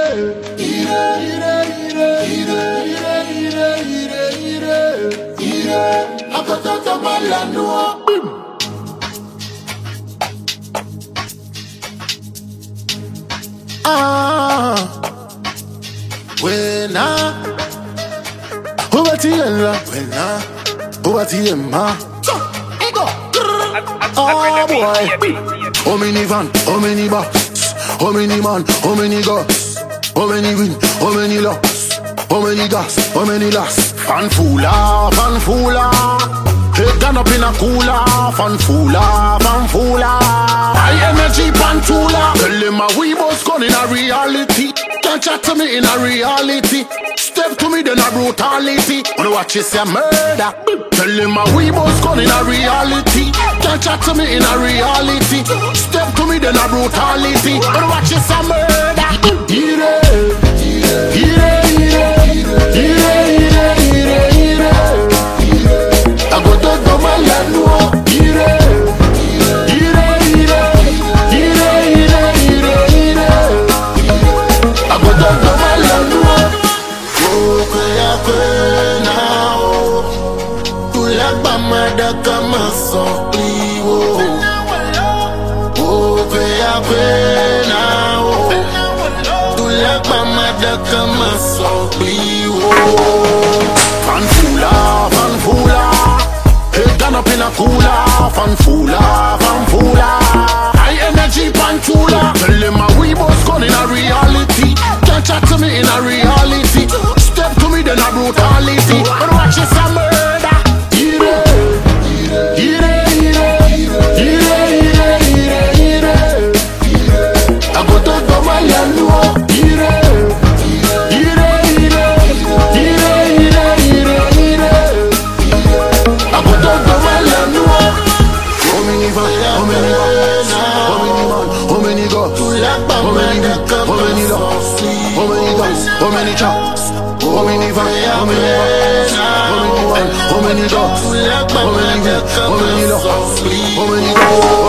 Oh boy, how many van, how many box, how many man, how many guns, how many win, how many loss, how many gas, how many loss. Fan fooler, head gone up in a cooler. Fan fooler, high energy pantula. Tell them a we boss gone in a reality. Can't chat to me in a reality. Step to me then a brutality. Wanna watch you say murder. Tell them a we boss gone in a reality. Can't chat to me in a reality. Step to me then a brutality. Wanna watch you say murder. I go to go my land war. Kama sopliwo, tulak mamada kama sopliwo. Fan fooler, head gone up in a cooler. Fan fooler, high energy pantula. Tell them a we boss gone in a reality. Can't chat to me in a reality. Step to me then a brutality. But watch this a murder. How many chops? How many van? How many box? How many dogs? How many lost? How many